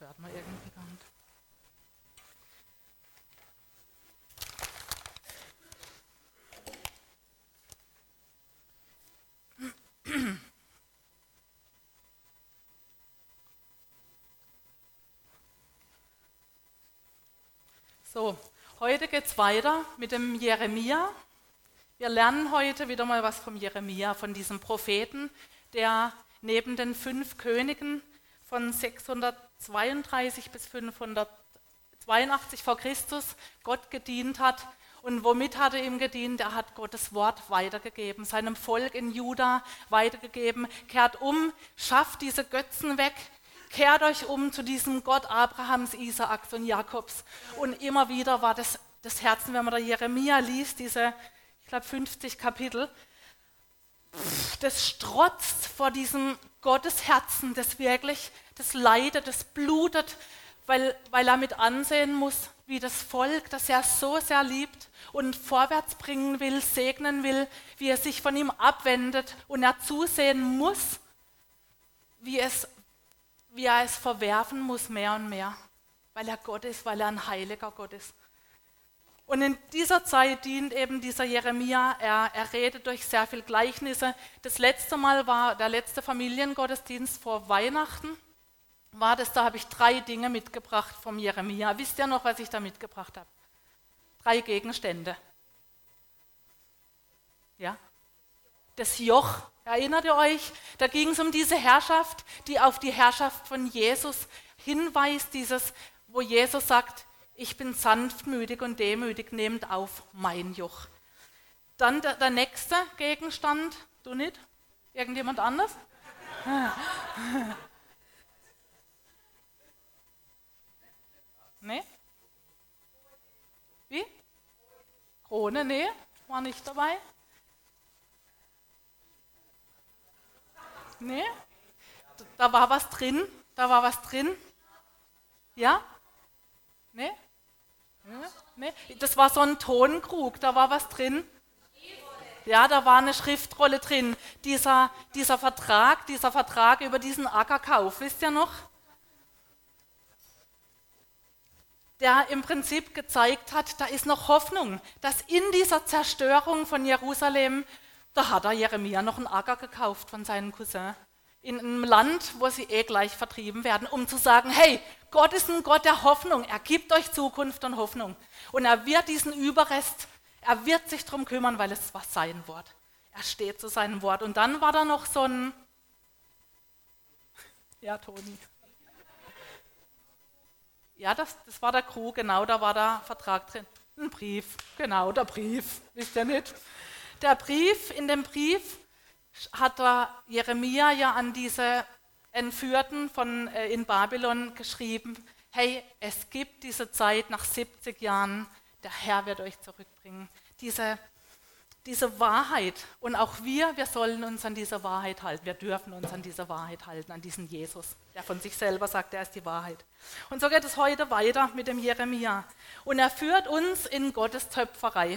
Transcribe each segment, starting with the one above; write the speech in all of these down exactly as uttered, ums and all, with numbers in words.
hört man irgendwie gar nicht. So, heute geht es weiter mit dem Jeremia. Wir lernen heute wieder mal was vom Jeremia, von diesem Propheten, der neben den fünf Königen von sechshundertzweiunddreißig bis fünfhundertzweiundachtzig vor Christus Gott gedient hat. Und womit hat er ihm gedient? Er hat Gottes Wort weitergegeben, seinem Volk in Juda weitergegeben. Kehrt um, schafft diese Götzen weg, kehrt euch um zu diesem Gott Abrahams, Isaaks und Jakobs. Und immer wieder war das, das Herzen, wenn man da Jeremia liest, diese, ich glaube, fünfzig Kapitel, das strotzt vor diesem Gottesherzen, das wirklich, das leidet, das blutet, weil, weil er mit ansehen muss, wie das Volk, das er so sehr liebt und vorwärts bringen will, segnen will, wie er sich von ihm abwendet und er zusehen muss, wie, es, wie er es verwerfen muss, mehr und mehr, weil er Gott ist, weil er ein heiliger Gott ist. Und in dieser Zeit dient eben dieser Jeremia, er, er redet durch sehr viele Gleichnisse. Das letzte Mal war der letzte Familiengottesdienst vor Weihnachten, war das, da habe ich drei Dinge mitgebracht vom Jeremia. Wisst ihr noch, was ich da mitgebracht habe? Drei Gegenstände. Ja? Das Joch, erinnert ihr euch? Da ging es um diese Herrschaft, die auf die Herrschaft von Jesus hinweist, dieses, wo Jesus sagt, ich bin sanftmütig und demütig, nehmt auf mein Joch. Dann der, der nächste Gegenstand, du nicht? Irgendjemand anders? Nee? Wie? Krone, nee, war nicht dabei. Nee? Da war was drin, da war was drin. Ja? Nee? Nee? Das war so ein Tonkrug, da war was drin. Ja, da war eine Schriftrolle drin. Dieser, dieser Vertrag, dieser Vertrag über diesen Ackerkauf, wisst ihr noch? Der im Prinzip gezeigt hat, da ist noch Hoffnung, dass in dieser Zerstörung von Jerusalem, da hat er Jeremia noch einen Acker gekauft von seinem Cousin. In einem Land, wo sie eh gleich vertrieben werden, um zu sagen, hey, Gott ist ein Gott der Hoffnung, er gibt euch Zukunft und Hoffnung. Und er wird diesen Überrest, er wird sich darum kümmern, weil es war sein Wort. Er steht zu seinem Wort. Und dann war da noch so ein, ja, Toni. Ja, das, das war der Krug, genau, da war der Vertrag drin. Ein Brief, genau, der Brief, wisst ihr nicht? Der Brief, in dem Brief hat der Jeremia ja an diese Entführten von, äh, in Babylon geschrieben, hey, es gibt diese Zeit nach siebzig Jahren, der Herr wird euch zurückbringen. Diese, diese Wahrheit, und auch wir, wir sollen uns an diese Wahrheit halten, wir dürfen uns an diese Wahrheit halten, an diesen Jesus, der von sich selber sagt, er ist die Wahrheit. Und so geht es heute weiter mit dem Jeremia. Und er führt uns in Gottes Töpferei.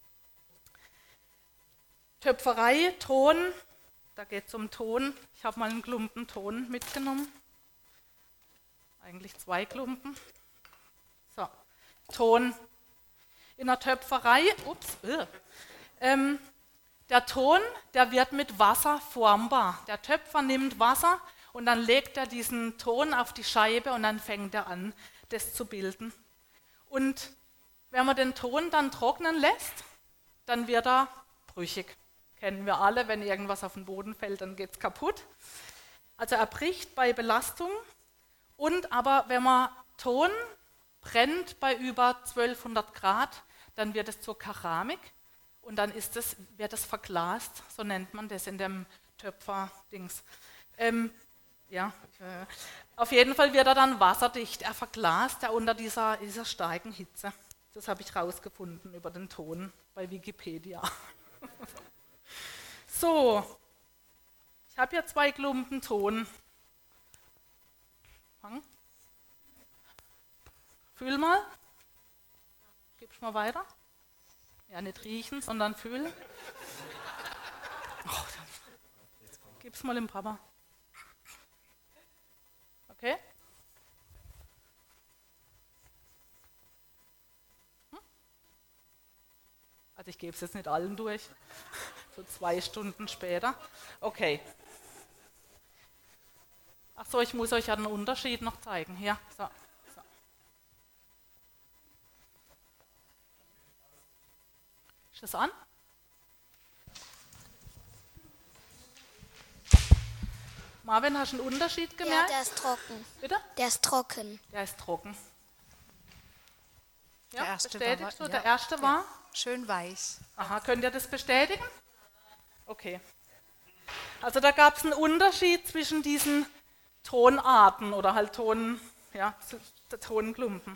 Töpferei, Ton, da geht es um Ton. Ich habe mal einen Klumpen Ton mitgenommen. Eigentlich zwei Klumpen. So, Ton. In der Töpferei, ups, äh, ähm, der Ton, der wird mit Wasser formbar. Der Töpfer nimmt Wasser und dann legt er diesen Ton auf die Scheibe und dann fängt er an, das zu bilden. Und wenn man den Ton dann trocknen lässt, dann wird er brüchig. Kennen wir alle, wenn irgendwas auf den Boden fällt, dann geht es kaputt. Also er bricht bei Belastung. Und aber wenn man Ton brennt bei über zwölfhundert Grad, dann wird es zur Keramik und dann ist es, wird es verglast, so nennt man das in dem Töpfer-Dings. Ähm, ja, äh, auf jeden Fall wird er dann wasserdicht, er verglast er unter dieser, dieser starken Hitze. Das habe ich rausgefunden über den Ton bei Wikipedia. So, ich habe hier zwei Klumpen Ton. Fang. Fühl mal. Gib's mal weiter. Ja, nicht riechen, sondern fühlen. Oh, gib's mal dem Papa. Okay? ich gebe es jetzt nicht allen durch. So zwei Stunden später. Okay. Ach so, ich muss euch ja den Unterschied noch zeigen. Hier, so. so. Ist das an? Marvin, hast du einen Unterschied Ja, gemerkt? der ist trocken. Bitte? Der ist trocken. Der ist trocken. Ja, Der erste bestätigst war- du? ja, Der erste war? Schön weiß. Aha, könnt ihr das bestätigen? Okay. Also da gab es einen Unterschied zwischen diesen Tonarten oder halt Ton, ja, Tonklumpen.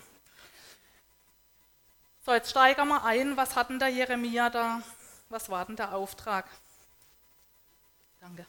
So, jetzt steigern wir ein. Was hat denn der Jeremia da? Was war denn der Auftrag? Danke.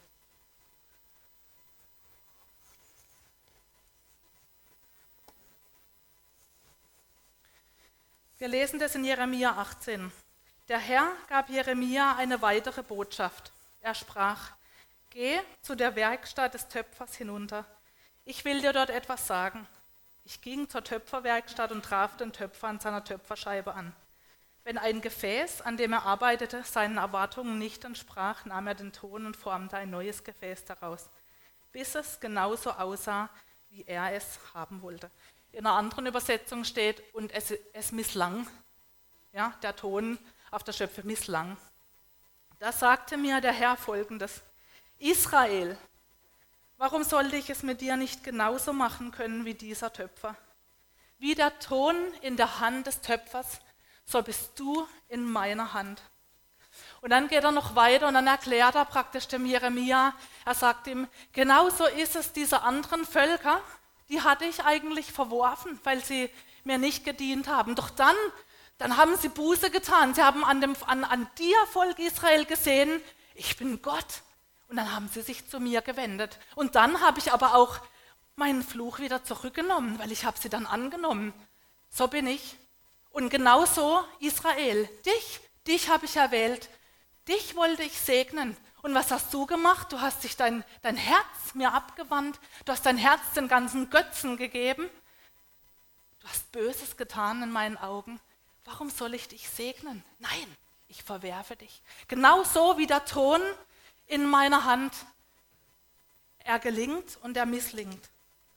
Wir lesen das in Jeremia achtzehn. Der Herr gab Jeremia eine weitere Botschaft. Er sprach: Geh zu der Werkstatt des Töpfers hinunter. Ich will dir dort etwas sagen. Ich ging zur Töpferwerkstatt und traf den Töpfer an seiner Töpferscheibe an. Wenn ein Gefäß, an dem er arbeitete, seinen Erwartungen nicht entsprach, nahm er den Ton und formte ein neues Gefäß daraus, bis es genauso aussah, wie er es haben wollte. In einer anderen Übersetzung steht, und es, es misslang, ja, der Ton auf der Schöpfe misslang. Da sagte mir der Herr Folgendes: Israel, warum sollte ich es mit dir nicht genauso machen können wie dieser Töpfer? Wie der Ton in der Hand des Töpfers, so bist du in meiner Hand. Und dann geht er noch weiter und dann erklärt er praktisch dem Jeremia, er sagt ihm, genauso ist es diese anderen Völker, die hatte ich eigentlich verworfen, weil sie mir nicht gedient haben. Doch dann, dann haben sie Buße getan. Sie haben an, dem, an, an dir, Volk Israel, gesehen, ich bin Gott. Und dann haben sie sich zu mir gewendet. Und dann habe ich aber auch meinen Fluch wieder zurückgenommen, weil ich habe sie dann angenommen. So bin ich. Und genauso Israel, dich, dich habe ich erwählt. Dich wollte ich segnen. Und was hast du gemacht? Du hast dich dein, dein Herz mir abgewandt. Du hast dein Herz den ganzen Götzen gegeben. Du hast Böses getan in meinen Augen. Warum soll ich dich segnen? Nein, ich verwerfe dich. Genauso wie der Ton in meiner Hand. Er gelingt und er misslingt.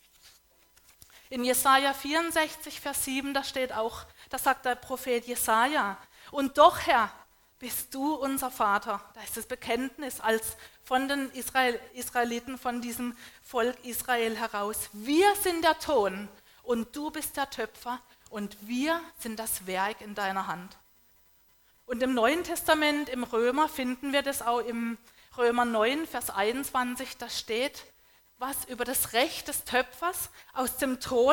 In Jesaja vierundsechzig, Vers sieben, da steht auch, da sagt der Prophet Jesaja, und doch, Herr, bist du unser Vater. Da ist das Bekenntnis als von den Israel, Israeliten, von diesem Volk Israel heraus. Wir sind der Ton und du bist der Töpfer und wir sind das Werk in deiner Hand. Und im Neuen Testament, im Römer, finden wir das auch im Römer neun, Vers einundzwanzig, da steht was über das Recht des Töpfers, aus dem Ton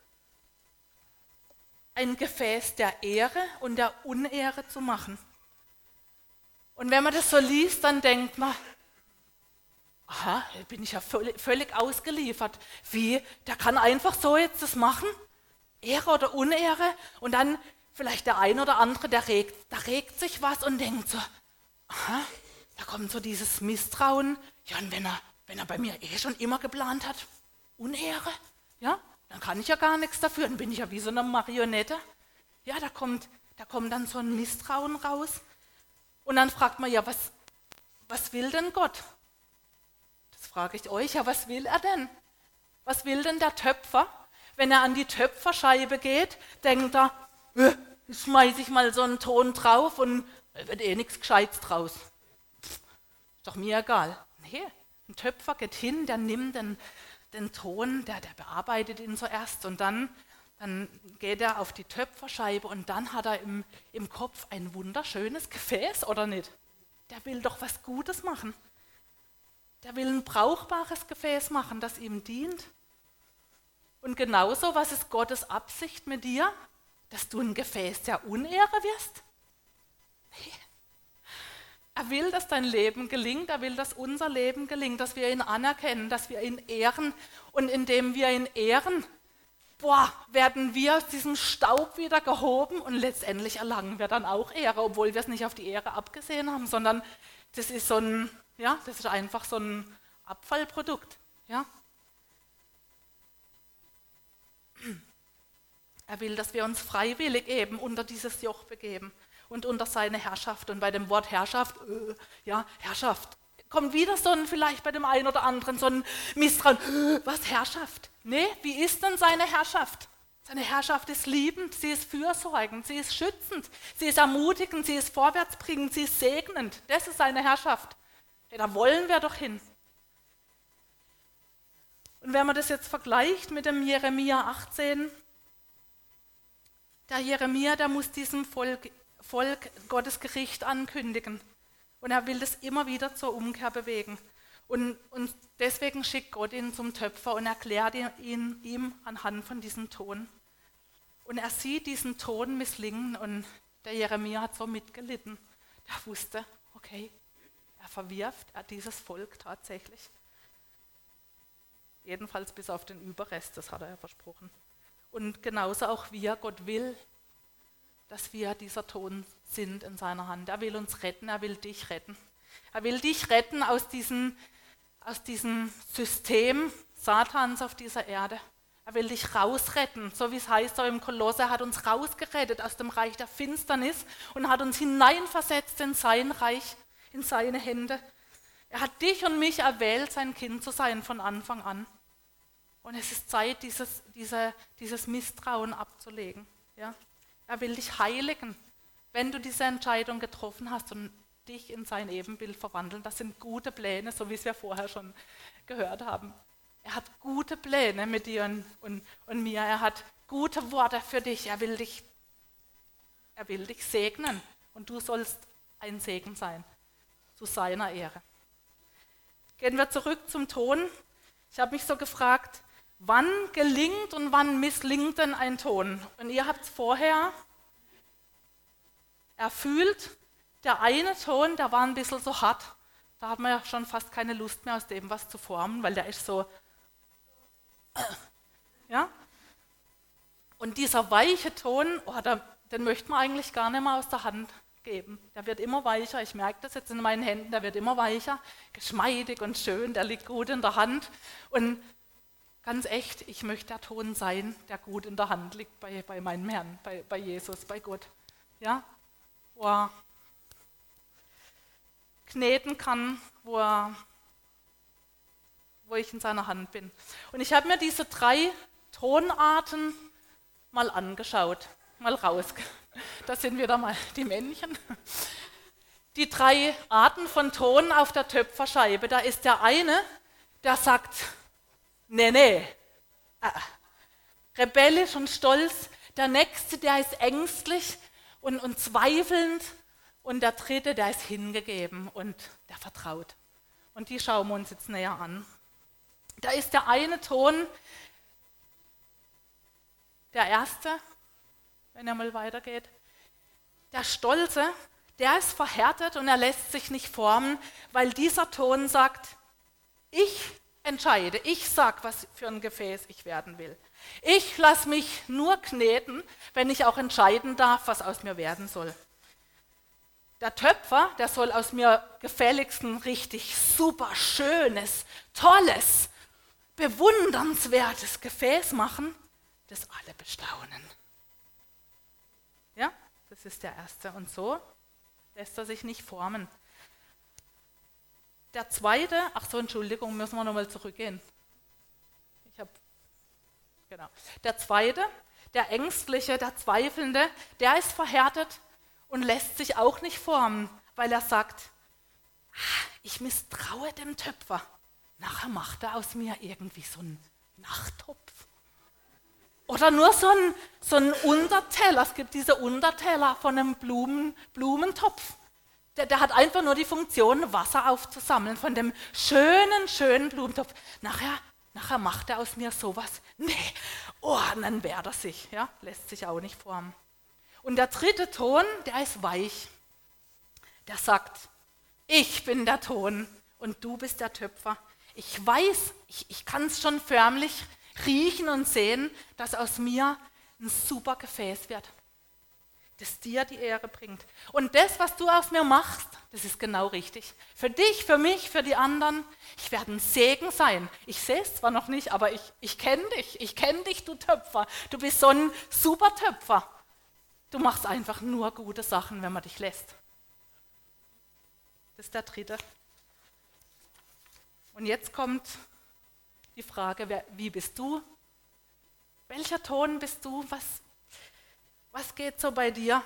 ein Gefäß der Ehre und der Unehre zu machen. Und wenn man das so liest, dann denkt man, aha, bin ich ja völlig, völlig ausgeliefert. Wie, der kann einfach so jetzt das machen? Ehre oder Unehre? Und dann vielleicht der ein oder andere, der regt, da regt sich was und denkt so, aha, da kommt so dieses Misstrauen. Ja, und wenn er, wenn er bei mir eh schon immer geplant hat, Unehre, ja, dann kann ich ja gar nichts dafür, dann bin ich ja wie so eine Marionette. Ja, da kommt, da kommt dann so ein Misstrauen raus. Und dann fragt man, ja, was, was will denn Gott? Das frage ich euch, ja, was will er denn? Was will denn der Töpfer? Wenn er an die Töpferscheibe geht, denkt er, äh, schmeiße ich mal so einen Ton drauf und da wird eh nichts Gescheites draus. Pff, ist doch mir egal. Nee, ein Töpfer geht hin, der nimmt den, den Ton, der, der bearbeitet ihn zuerst und dann, dann geht er auf die Töpferscheibe und dann hat er im, im Kopf ein wunderschönes Gefäß, oder nicht? Der will doch was Gutes machen. Der will ein brauchbares Gefäß machen, das ihm dient. Und genauso, was ist Gottes Absicht mit dir? Dass du ein Gefäß der Unehre wirst? Nee. Er will, dass dein Leben gelingt, er will, dass unser Leben gelingt, dass wir ihn anerkennen, dass wir ihn ehren. Und indem wir ihn ehren, boah, werden wir aus diesem Staub wieder gehoben und letztendlich erlangen wir dann auch Ehre, obwohl wir es nicht auf die Ehre abgesehen haben, sondern das ist so ein, ja, das ist einfach so ein Abfallprodukt. Ja. Er will, dass wir uns freiwillig eben unter dieses Joch begeben. und unter seine Herrschaft. Und bei dem Wort Herrschaft, äh, ja, Herrschaft, kommt wieder so ein, vielleicht bei dem einen oder anderen so ein Misstrauen. Äh, was, Herrschaft? Nee, wie ist denn seine Herrschaft? Seine Herrschaft ist liebend, sie ist fürsorgend, sie ist schützend, sie ist ermutigend, sie ist vorwärtsbringend, sie ist segnend. Das ist seine Herrschaft. Ja, da wollen wir doch hin. Und wenn man das jetzt vergleicht mit dem Jeremia achtzehn, der Jeremia, der muss diesem Volk, Volk Gottes Gericht ankündigen. Und er will das immer wieder zur Umkehr bewegen. Und, und deswegen schickt Gott ihn zum Töpfer und erklärt ihn ihm anhand von diesem Ton. Und er sieht diesen Ton misslingen und der Jeremia hat so mitgelitten. Der wusste, okay, er verwirft er dieses Volk tatsächlich. Jedenfalls bis auf den Überrest, das hat er ja versprochen. Und genauso auch wir, Gott will, dass wir dieser Ton sind in seiner Hand. Er will uns retten, er will dich retten. Er will dich retten aus diesem, aus diesem System Satans auf dieser Erde. Er will dich rausretten, so wie es heißt im Kolosser, er hat uns rausgerettet aus dem Reich der Finsternis und hat uns hineinversetzt in sein Reich, in seine Hände. Er hat dich und mich erwählt, sein Kind zu sein von Anfang an. Und es ist Zeit, dieses, diese, dieses Misstrauen abzulegen. Ja? Er will dich heiligen, wenn du diese Entscheidung getroffen hast und dich in sein Ebenbild verwandeln. Das sind gute Pläne, so wie es wir vorher schon gehört haben. Er hat gute Pläne mit dir und, und, und mir. Er hat gute Worte für dich. Er will dich, er will dich segnen. Und du sollst ein Segen sein, zu seiner Ehre. Gehen wir zurück zum Ton. Ich habe mich so gefragt, wann gelingt und wann misslingt denn ein Ton? Und ihr habt es vorher erfühlt, der eine Ton, der war ein bisschen so hart. Da hat man ja schon fast keine Lust mehr, aus dem was zu formen, weil der ist so, ja. Und dieser weiche Ton, oh, der, den möchte man eigentlich gar nicht mehr aus der Hand geben. Der wird immer weicher, ich merke das jetzt in meinen Händen, der wird immer weicher, geschmeidig und schön, der liegt gut in der Hand. Und ganz echt, ich möchte der Ton sein, der gut in der Hand liegt bei, bei meinem Herrn, bei, bei Jesus, bei Gott. Ja, wo er kneten kann, wo, er, wo ich in seiner Hand bin. Und ich habe mir diese drei Tonarten mal angeschaut, mal raus. Da sind wieder mal die Männchen. Die drei Arten von Ton auf der Töpferscheibe. Da ist der eine, der sagt, nee, nee, äh, rebellisch und stolz. Der nächste, der ist ängstlich und, und zweifelnd. Und der dritte, der ist hingegeben und der vertraut. Und die schauen wir uns jetzt näher an. Da ist der eine Ton, der erste, wenn er mal weitergeht. Der Stolze, der ist verhärtet und er lässt sich nicht formen, weil dieser Ton sagt, ich entscheide, ich sag, was für ein Gefäß ich werden will. Ich lasse mich nur kneten, wenn ich auch entscheiden darf, was aus mir werden soll. Der Töpfer, der soll aus mir gefälligst ein richtig super schönes, tolles, bewundernswertes Gefäß machen, das alle bestaunen. Ja, das ist der erste. Und so lässt er sich nicht formen. Der zweite, ach so, Entschuldigung, müssen wir nochmal zurückgehen. Ich habe, genau. Der zweite, der Ängstliche, der Zweifelnde, der ist verhärtet und lässt sich auch nicht formen, weil er sagt, ich misstraue dem Töpfer. Nachher macht er aus mir irgendwie so einen Nachttopf. Oder nur so einen, so einen Unterteller. Es gibt diese Unterteller von einem Blumen, Blumentopf. Der, der hat einfach nur die Funktion, Wasser aufzusammeln von dem schönen, schönen Blumentopf. Nachher, nachher macht er aus mir sowas. Nee, oh, dann wehrt er sich. Ja? Lässt sich auch nicht formen. Und der dritte Ton, der ist weich. Der sagt, ich bin der Ton und du bist der Töpfer. Ich weiß, ich, ich kann es schon förmlich riechen und sehen, dass aus mir ein super Gefäß wird, das dir die Ehre bringt. Und das, was du aus mir machst, das ist genau richtig. Für dich, für mich, für die anderen, ich werde ein Segen sein. Ich sehe es zwar noch nicht, aber ich, ich kenne dich. Ich kenne dich, du Töpfer. Du bist so ein super Töpfer. Du machst einfach nur gute Sachen, wenn man dich lässt. Das ist der dritte. Und jetzt kommt die Frage, wer, wie bist du? Welcher Ton bist du? Was, was geht so bei dir?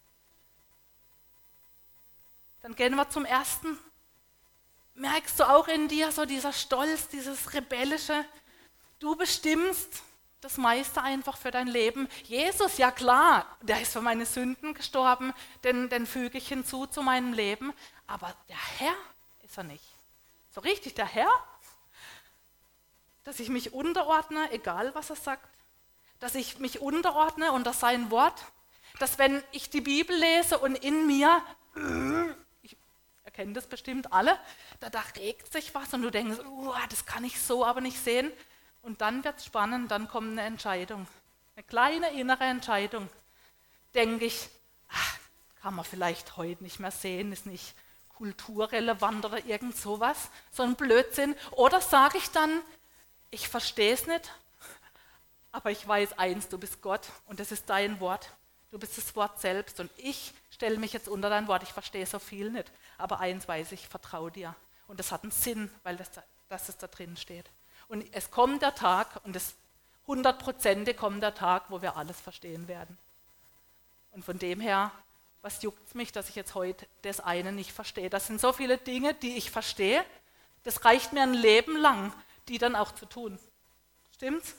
Dann gehen wir zum ersten. Merkst du auch in dir so dieser Stolz, dieses Rebellische? Du bestimmst das meiste einfach für dein Leben. Jesus, ja klar, der ist für meine Sünden gestorben, den, den füge ich hinzu zu meinem Leben. Aber der Herr ist er nicht. So richtig der Herr? Dass ich mich unterordne, egal was er sagt. Dass ich mich unterordne unter sein Wort. Dass wenn ich die Bibel lese und in mir, ich erkenne das bestimmt alle, da, da regt sich was und du denkst, uh, das kann ich so aber nicht sehen. Und dann wird es spannend, dann kommt eine Entscheidung. Eine kleine innere Entscheidung. Denke ich, ach, kann man vielleicht heute nicht mehr sehen, ist nicht kulturrelevant oder irgend sowas, so ein Blödsinn. Oder sage ich dann, ich verstehe es nicht, aber ich weiß eins, du bist Gott und das ist dein Wort. Du bist das Wort selbst und ich stelle mich jetzt unter dein Wort. Ich verstehe so viel nicht, aber eins weiß ich, ich vertraue dir. Und das hat einen Sinn, weil das, da, dass es da drin steht. Und es kommt der Tag, und das hundertprozentig kommt der Tag, wo wir alles verstehen werden. Und von dem her, was juckt es mich, dass ich jetzt heute das eine nicht verstehe? Das sind so viele Dinge, die ich verstehe. Das reicht mir ein Leben lang, die dann auch zu tun. Stimmt's?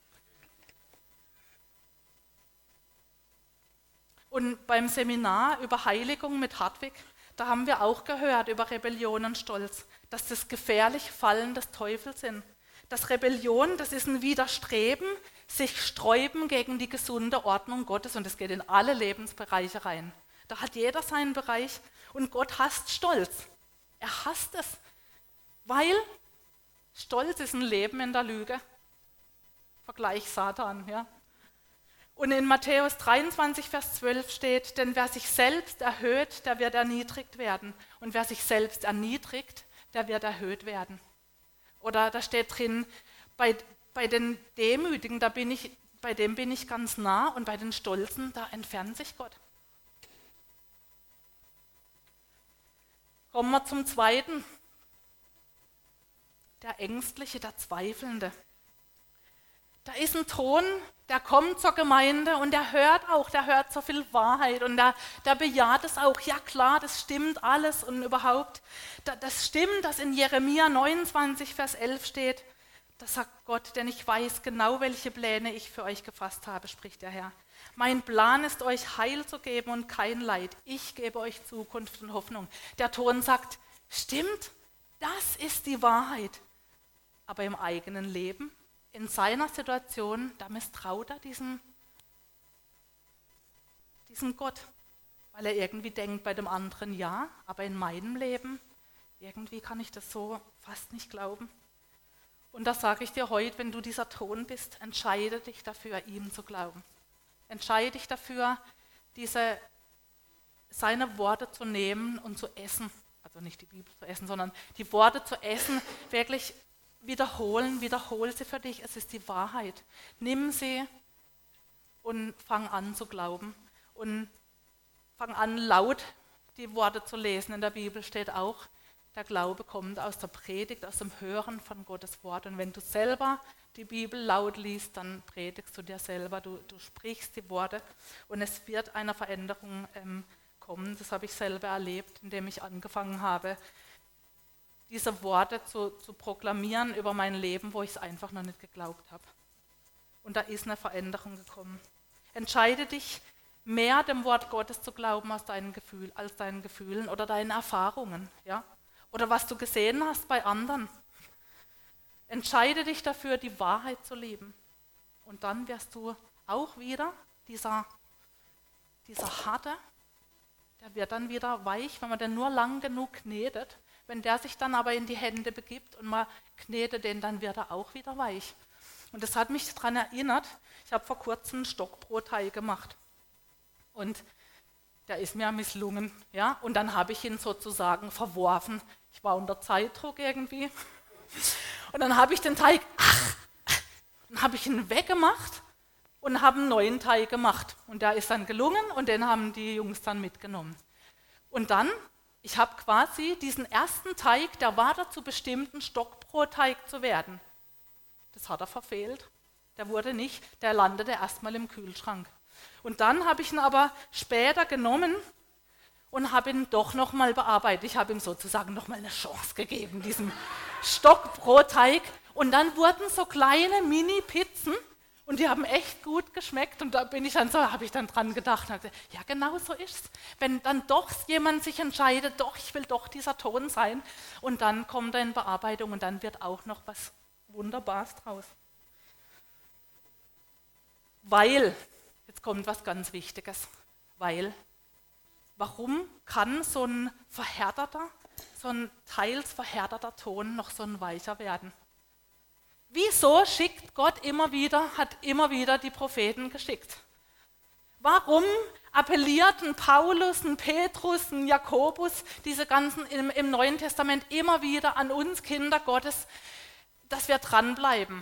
Und beim Seminar über Heiligung mit Hartwig, da haben wir auch gehört über Rebellion und Stolz, dass das gefährliche Fallen des Teufels sind. Dass Rebellion, das ist ein Widerstreben, sich sträuben gegen die gesunde Ordnung Gottes und das geht in alle Lebensbereiche rein. Da hat jeder seinen Bereich und Gott hasst Stolz. Er hasst es, weil Stolz ist ein Leben in der Lüge. Vergleich Satan, ja. Und in Matthäus dreiundzwanzig, Vers zwölf steht, denn wer sich selbst erhöht, der wird erniedrigt werden. Und wer sich selbst erniedrigt, der wird erhöht werden. Oder da steht drin, bei, bei den Demütigen, da bin ich, bei dem bin ich ganz nah und bei den Stolzen, da entfernt sich Gott. Kommen wir zum Zweiten. Der Ängstliche, der Zweifelnde. Da ist ein Ton, der kommt zur Gemeinde und der hört auch, der hört so viel Wahrheit und der, der bejaht es auch. Ja klar, das stimmt alles und überhaupt, da, das stimmt, dass in Jeremia neunundzwanzig, Vers elf steht, da sagt Gott, denn ich weiß genau, welche Pläne ich für euch gefasst habe, spricht der Herr. Mein Plan ist, euch Heil zu geben und kein Leid. Ich gebe euch Zukunft und Hoffnung. Der Ton sagt, stimmt, das ist die Wahrheit. Aber im eigenen Leben, in seiner Situation, da misstraut er diesem, diesem Gott, weil er irgendwie denkt, bei dem anderen ja, aber in meinem Leben, irgendwie kann ich das so fast nicht glauben. Und da sage ich dir heute, wenn du dieser Ton bist, entscheide dich dafür, ihm zu glauben. Entscheide dich dafür, diese, seine Worte zu nehmen und zu essen, also nicht die Bibel zu essen, sondern die Worte zu essen, wirklich wiederholen, wiederhol sie für dich, es ist die Wahrheit. Nimm sie und fang an zu glauben und fang an laut die Worte zu lesen. In der Bibel steht auch, der Glaube kommt aus der Predigt, aus dem Hören von Gottes Wort. Und wenn du selber die Bibel laut liest, dann predigst du dir selber, du, du sprichst die Worte und es wird eine Veränderung ähm, kommen. Das habe ich selber erlebt, indem ich angefangen habe, diese Worte zu, zu proklamieren über mein Leben, wo ich es einfach noch nicht geglaubt habe. Und da ist eine Veränderung gekommen. Entscheide dich, mehr dem Wort Gottes zu glauben als deinen, Gefühl, als deinen Gefühlen oder deinen Erfahrungen, ja? Oder was du gesehen hast bei anderen. Entscheide dich dafür, die Wahrheit zu lieben. Und dann wirst du auch wieder, dieser, dieser harte, der wird dann wieder weich, wenn man den nur lang genug knetet. Wenn der sich dann aber in die Hände begibt und man knetet den, dann wird er auch wieder weich. Und das hat mich daran erinnert, ich habe vor kurzem Stockbrotteig gemacht. Und der ist mir misslungen. Ja? Und dann habe ich ihn sozusagen verworfen. Ich war unter Zeitdruck irgendwie. Und dann habe ich den Teig, ach, dann habe ich ihn weggemacht. Und und habe einen neuen Teig gemacht. Und der ist dann gelungen und den haben die Jungs dann mitgenommen. Und dann, ich habe quasi diesen ersten Teig, der war dazu bestimmt, ein Stockbrotteig zu werden. Das hat er verfehlt. Der wurde nicht, der landete erstmal im Kühlschrank. Und dann habe ich ihn aber später genommen und habe ihn doch nochmal bearbeitet. Ich habe ihm sozusagen nochmal eine Chance gegeben, diesem Stockbrotteig. Und dann wurden so kleine Mini-Pizzen und die haben echt gut geschmeckt. Und da bin ich dann so, habe ich dann dran gedacht, und gesagt, ja genau so ist es. Wenn dann doch jemand sich entscheidet, doch, ich will doch dieser Ton sein, und dann kommt er in Bearbeitung und dann wird auch noch was Wunderbares draus. Weil, jetzt kommt was ganz Wichtiges, weil, warum kann so ein verhärteter, so ein teils verhärteter Ton noch so ein weicher werden? Wieso schickt Gott immer wieder, hat immer wieder die Propheten geschickt? Warum appelliert ein Paulus, ein Petrus, ein Jakobus, diese ganzen im, im Neuen Testament immer wieder an uns Kinder Gottes, dass wir dranbleiben?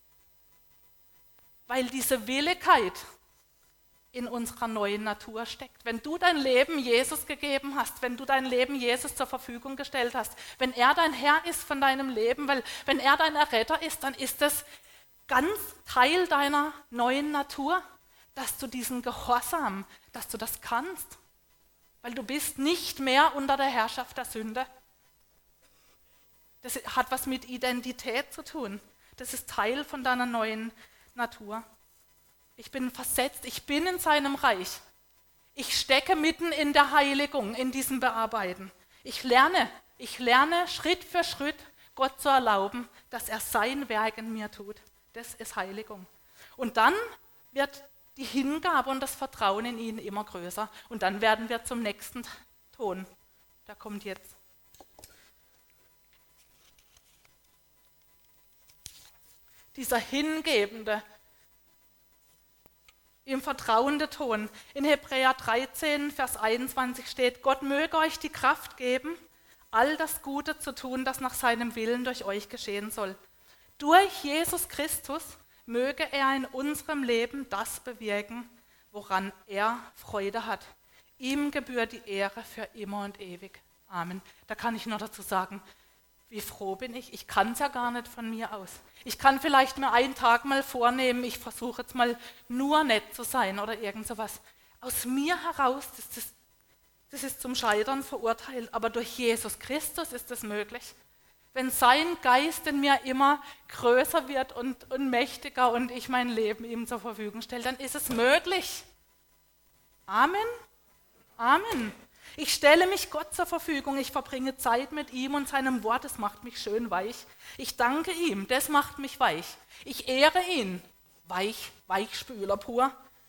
Weil diese Willigkeit in unserer neuen Natur steckt. Wenn du dein Leben Jesus gegeben hast, wenn du dein Leben Jesus zur Verfügung gestellt hast, wenn er dein Herr ist von deinem Leben, weil wenn er dein Erretter ist, dann ist das ganz Teil deiner neuen Natur, dass du diesen Gehorsam, dass du das kannst, weil du bist nicht mehr unter der Herrschaft der Sünde. Das hat was mit Identität zu tun. Das ist Teil von deiner neuen Natur. Ich bin versetzt, ich bin in seinem Reich. Ich stecke mitten in der Heiligung, in diesem Bearbeiten. Ich lerne, ich lerne Schritt für Schritt, Gott zu erlauben, dass er sein Werk in mir tut. Das ist Heiligung. Und dann wird die Hingabe und das Vertrauen in ihn immer größer. Und dann werden wir zum nächsten Ton. Der kommt jetzt. Dieser hingebende, im vertrauende Ton. In Hebräer dreizehn, Vers einundzwanzig steht, Gott möge euch die Kraft geben, all das Gute zu tun, das nach seinem Willen durch euch geschehen soll. Durch Jesus Christus möge er in unserem Leben das bewirken, woran er Freude hat. Ihm gebührt die Ehre für immer und ewig. Amen. Da kann ich nur dazu sagen, wie froh bin ich. Ich kann es ja gar nicht von mir aus. Ich kann vielleicht mir einen Tag mal vornehmen, ich versuche jetzt mal nur nett zu sein oder irgend sowas. Aus mir heraus, das, das, das ist zum Scheitern verurteilt, aber durch Jesus Christus ist es möglich. Wenn sein Geist in mir immer größer wird und, und mächtiger und ich mein Leben ihm zur Verfügung stelle, dann ist es möglich. Amen. Amen. Ich stelle mich Gott zur Verfügung, ich verbringe Zeit mit ihm und seinem Wort, das macht mich schön weich. Ich danke ihm, das macht mich weich. Ich ehre ihn, weich, Weichspüler pur.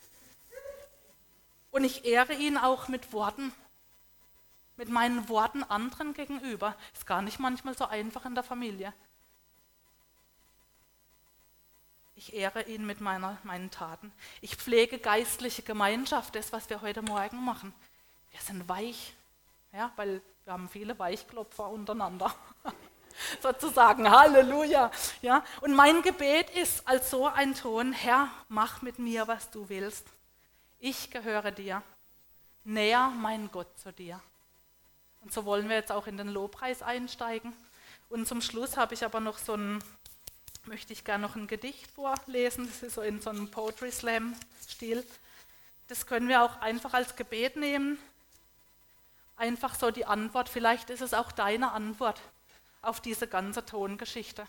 Und ich ehre ihn auch mit Worten, mit meinen Worten anderen gegenüber. Ist gar nicht manchmal so einfach in der Familie. Ich ehre ihn mit meiner, meinen Taten. Ich pflege geistliche Gemeinschaft, das, was wir heute Morgen machen. Wir sind weich, ja, weil wir haben viele Weichklopfer untereinander, sozusagen, Halleluja. Ja. Und mein Gebet ist als so ein Ton, Herr, mach mit mir, was du willst. Ich gehöre dir, näher mein Gott zu dir. Und so wollen wir jetzt auch in den Lobpreis einsteigen. Und zum Schluss habe ich aber noch so ein, möchte ich gerne noch ein Gedicht vorlesen, das ist so in so einem Poetry Slam Stil. Das können wir auch einfach als Gebet nehmen. Einfach so die Antwort, vielleicht ist es auch deine Antwort auf diese ganze Tongeschichte.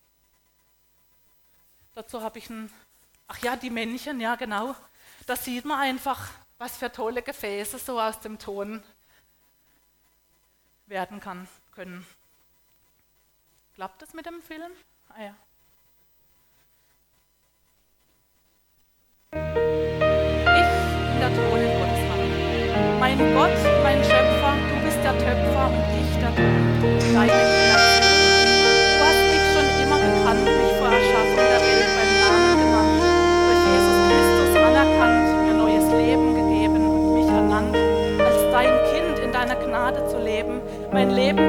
Dazu habe ich ein, ach ja, die Männchen, ja genau. Da sieht man einfach, was für tolle Gefäße so aus dem Ton werden kann, können. Klappt das mit dem Film? Ah ja. Ich bin der Ton in Gottes Hand. Mein Gott, mein Schöpfer, du bist der Töpfer und ich der Ton, deine Kreation. Du hast mich schon immer gekannt, mich vor Erschaffung der Welt beim Namen genannt, durch Jesus Christus anerkannt, mir neues Leben gegeben und mich ernannt, als dein Kind in deiner Gnade zu leben, mein Leben